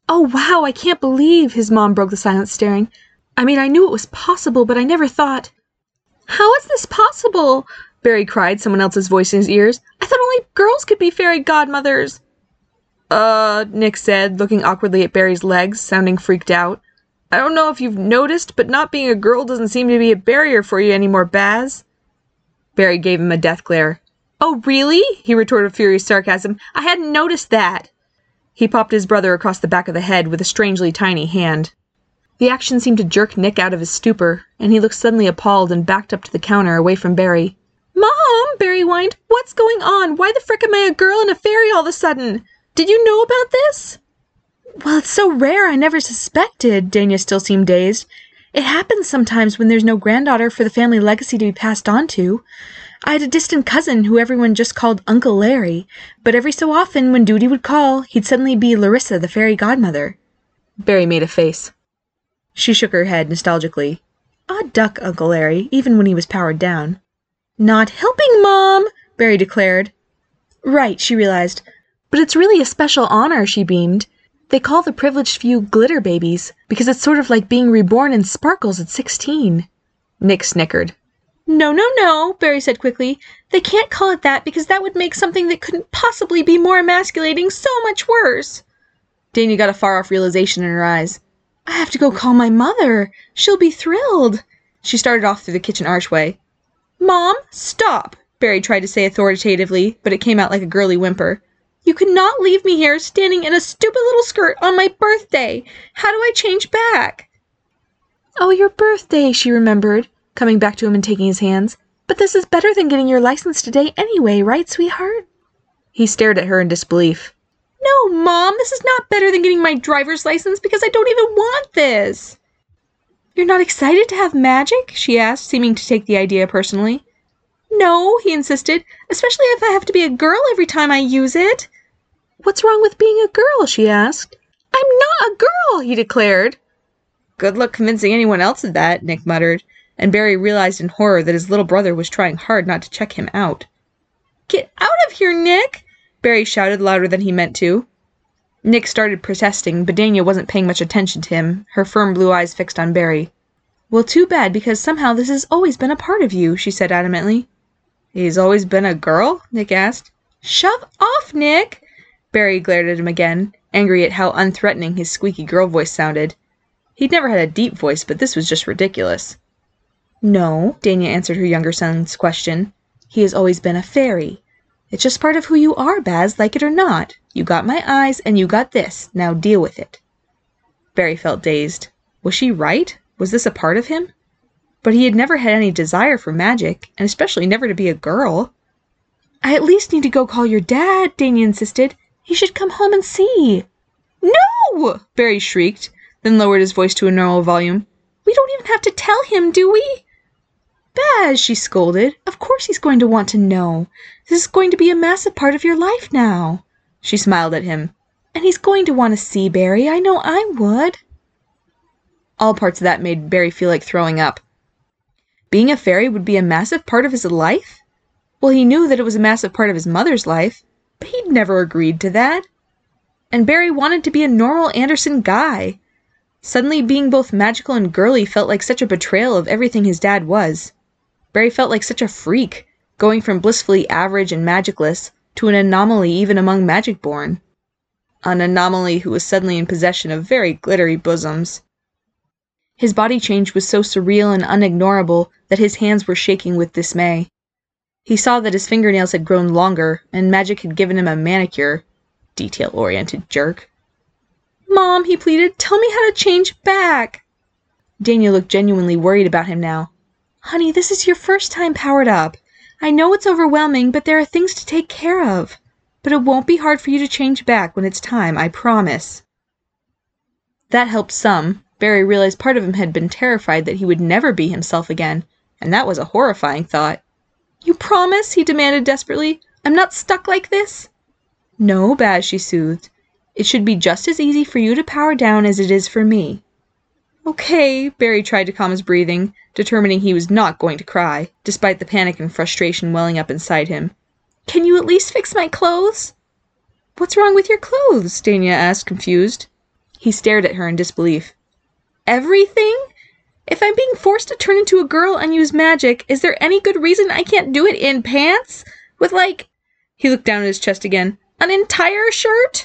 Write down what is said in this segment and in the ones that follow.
"Oh wow, I can't believe," his mom broke the silence, staring. "I mean, I knew it was possible, but I never thought—" "How is this possible?" Barry cried, someone else's voice in his ears. "I thought only girls could be fairy godmothers." Nick said, looking awkwardly at Barry's legs, sounding freaked out. "I don't know if you've noticed, but not being a girl doesn't seem to be a barrier for you anymore, Baz." Barry gave him a death glare. "Oh, really?" he retorted with furious sarcasm. "I hadn't noticed that." He popped his brother across the back of the head with a strangely tiny hand. The action seemed to jerk Nick out of his stupor, and he looked suddenly appalled and backed up to the counter away from Barry. "Mom!" Barry whined. "What's going on? Why the frick am I a girl and a fairy all of a sudden? Did you know about this?" "Well, it's so rare I never suspected." Dania still seemed dazed. "It happens sometimes when there's no granddaughter for the family legacy to be passed on to. I had a distant cousin who everyone just called Uncle Larry, but every so often, when duty would call, he'd suddenly be Larissa, the fairy godmother." Barry made a face. She shook her head nostalgically. Odd duck, Uncle Larry, even when he was powered down. "Not helping, Mom!" Barry declared. "Right," she realized. "But it's really a special honor," she beamed. "They call the privileged few glitter babies, because it's sort of like being reborn in sparkles at 16. Nick snickered. "No, no, no," Barry said quickly. "They can't call it that because that would make something that couldn't possibly be more emasculating so much worse." Dania got a far-off realization in her eyes. "I have to go call my mother. She'll be thrilled." She started off through the kitchen archway. "Mom, stop!" Barry tried to say authoritatively, but it came out like a girly whimper. "You cannot leave me here standing in a stupid little skirt on my birthday. How do I change back?" "Oh, your birthday," she remembered, coming back to him and taking his hands. "But this is better than getting your license today anyway, right, sweetheart?" He stared at her in disbelief. "No, Mom, this is not better than getting my driver's license because I don't even want this." "You're not excited to have magic?" she asked, seeming to take the idea personally. "No," he insisted, "especially if I have to be a girl every time I use it." "What's wrong with being a girl?" she asked. "I'm not a girl," he declared. "Good luck convincing anyone else of that," Nick muttered, and Barry realized in horror that his little brother was trying hard not to check him out. "Get out of here, Nick!" Barry shouted louder than he meant to. Nick started protesting, but Dania wasn't paying much attention to him, her firm blue eyes fixed on Barry. "Well, too bad, because somehow this has always been a part of you," she said adamantly. "He's always been a girl?" Nick asked. "Shove off, Nick!" Barry glared at him again, angry at how unthreatening his squeaky girl voice sounded. He'd never had a deep voice, but this was just ridiculous. "No," Dania answered her younger son's question. "He has always been a fairy. It's just part of who you are, Baz, like it or not. You got my eyes, and you got this. Now deal with it." Barry felt dazed. Was she right? Was this a part of him? But he had never had any desire for magic, and especially never to be a girl. "I at least need to go call your dad," Dania insisted. "He should come home and see." "No!" Barry shrieked, then lowered his voice to a normal volume. "We don't even have to tell him, do we?" "Baz," she scolded, "of course he's going to want to know. This is going to be a massive part of your life now." She smiled at him. "And he's going to want to see Barry. I know I would." All parts of that made Barry feel like throwing up. Being a fairy would be a massive part of his life? Well, he knew that it was a massive part of his mother's life, but he'd never agreed to that. And Barry wanted to be a normal Anderson guy. Suddenly, being both magical and girly felt like such a betrayal of everything his dad was. Barry felt like such a freak, going from blissfully average and magicless to an anomaly even among magic-born. An anomaly who was suddenly in possession of very glittery bosoms. His body change was so surreal and unignorable that his hands were shaking with dismay. He saw that his fingernails had grown longer, and magic had given him a manicure. Detail-oriented jerk. "Mom," he pleaded, "tell me how to change back." Dania looked genuinely worried about him now. "Honey, this is your first time powered up. I know it's overwhelming, but there are things to take care of. But it won't be hard for you to change back when it's time, I promise." That helped some. Barry realized part of him had been terrified that he would never be himself again, and that was a horrifying thought. "You promise?" he demanded desperately. "I'm not stuck like this?" "No, Baz," she soothed. "It should be just as easy for you to power down as it is for me." "Okay," Barry tried to calm his breathing, determining he was not going to cry, despite the panic and frustration welling up inside him. "Can you at least fix my clothes?" "What's wrong with your clothes?" Dania asked, confused. He stared at her in disbelief. Everything? If I'm being forced to turn into a girl and use magic, is there any good reason I can't do it in pants? With he looked down at his chest again, an entire shirt?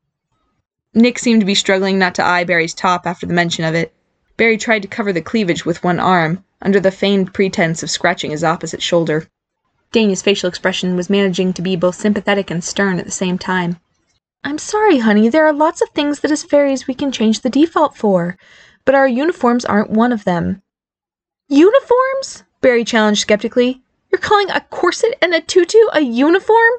Nick seemed to be struggling not to eye Barry's top after the mention of it. Barry tried to cover the cleavage with one arm, under the feigned pretense of scratching his opposite shoulder. Dania's facial expression was managing to be both sympathetic and stern at the same time. I'm sorry, honey, there are lots of things that as fairies we can change the default for, but our uniforms aren't one of them. Uniforms? Barry challenged skeptically. You're calling a corset and a tutu a uniform?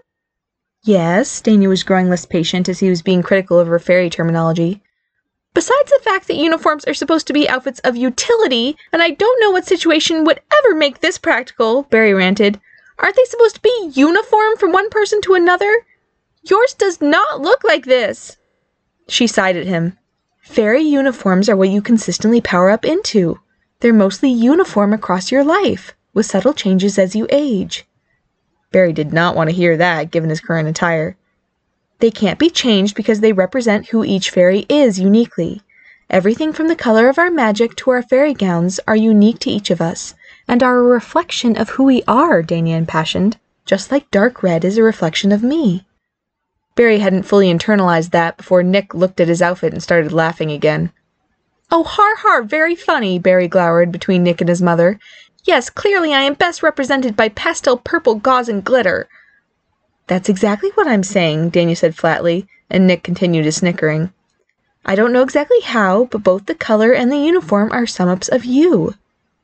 Yes, Dania was growing less patient as he was being critical of her fairy terminology. Besides the fact that uniforms are supposed to be outfits of utility, and I don't know what situation would ever make this practical, Barry ranted. Aren't they supposed to be uniform from one person to another? Yours does not look like this. She sighed at him. Fairy uniforms are what you consistently power up into. They're mostly uniform across your life, with subtle changes as you age. Barry did not want to hear that, given his current attire. They can't be changed because they represent who each fairy is uniquely. Everything from the color of our magic to our fairy gowns are unique to each of us, and are a reflection of who we are, Dania impassioned, just like dark red is a reflection of me. Barry hadn't fully internalized that before Nick looked at his outfit and started laughing again. Oh, har har, very funny, Barry glowered between Nick and his mother. Yes, clearly I am best represented by pastel purple gauze and glitter. That's exactly what I'm saying, Dania said flatly, and Nick continued his snickering. I don't know exactly how, but both the color and the uniform are sum-ups of you.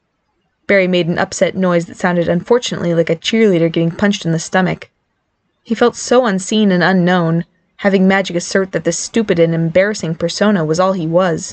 Barry made an upset noise that sounded unfortunately like a cheerleader getting punched in the stomach. He felt so unseen and unknown, having magic assert that this stupid and embarrassing persona was all he was.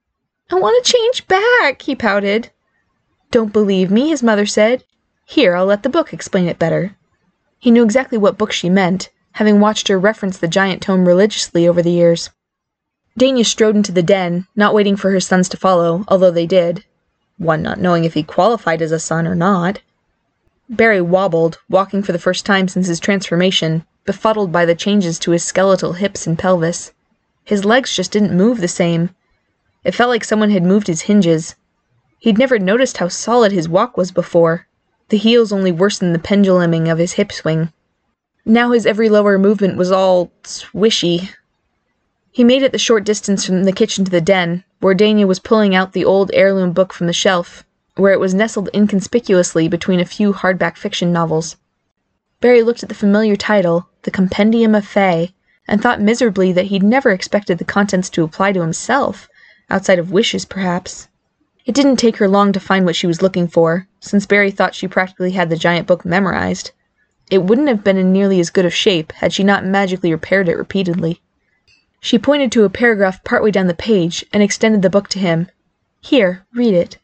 I want to change back, he pouted. Don't believe me, his mother said. Here, I'll let the book explain it better. He knew exactly what book she meant, having watched her reference the giant tome religiously over the years. Dania strode into the den, not waiting for her sons to follow, although they did, one not knowing if he qualified as a son or not. Barry wobbled, walking for the first time since his transformation, befuddled by the changes to his skeletal hips and pelvis. His legs just didn't move the same. It felt like someone had moved his hinges. He'd never noticed how solid his walk was before. The heels only worsened the penduluming of his hip swing. Now his every lower movement was all swishy. He made it the short distance from the kitchen to the den, where Dania was pulling out the old heirloom book from the shelf, where it was nestled inconspicuously between a few hardback fiction novels. Barry looked at the familiar title, The Compendium of Fae, and thought miserably that he'd never expected the contents to apply to himself, outside of wishes, perhaps. It didn't take her long to find what she was looking for, since Barry thought she practically had the giant book memorized. It wouldn't have been in nearly as good of shape had she not magically repaired it repeatedly. She pointed to a paragraph partway down the page and extended the book to him. Here, read it.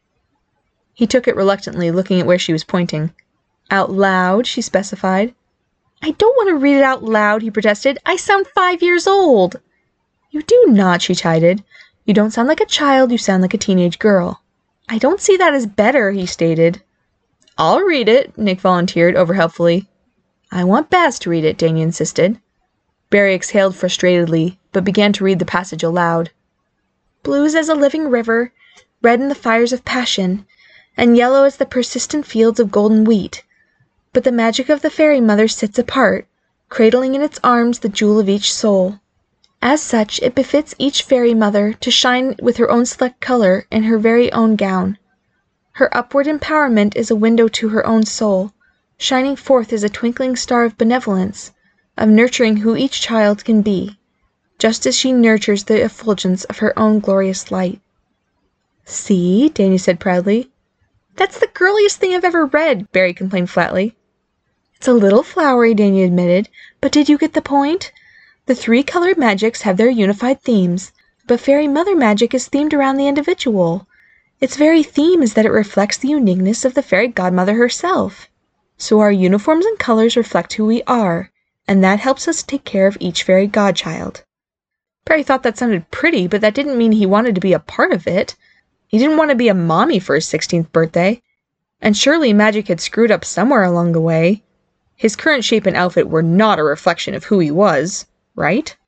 He took it reluctantly, looking at where she was pointing. Out loud, she specified. I don't want to read it out loud, he protested. I sound 5 years old. You do not, she chided. You don't sound like a child, you sound like a teenage girl. I don't see that as better, he stated. I'll read it, Nick volunteered, over-helpfully. I want Baz to read it, Dania insisted. Barry exhaled frustratedly, but began to read the passage aloud. Blues as a living river, red in the fires of passion, and yellow as the persistent fields of golden wheat. But the magic of the fairy mother sits apart, cradling in its arms the jewel of each soul. As such, it befits each fairy mother to shine with her own select color in her very own gown. Her upward empowerment is a window to her own soul, shining forth as a twinkling star of benevolence, of nurturing who each child can be, just as she nurtures the effulgence of her own glorious light. See, Dania said proudly. That's the girliest thing I've ever read, Barry complained flatly. It's a little flowery, Dania admitted, but did you get the point? The 3 colored magics have their unified themes, but fairy mother magic is themed around the individual. Its very theme is that it reflects the uniqueness of the fairy godmother herself. So our uniforms and colors reflect who we are, and that helps us take care of each fairy godchild. Barry thought that sounded pretty, but that didn't mean he wanted to be a part of it. He didn't want to be a mommy for his 16th birthday. And surely magic had screwed up somewhere along the way. His current shape and outfit were not a reflection of who he was, right?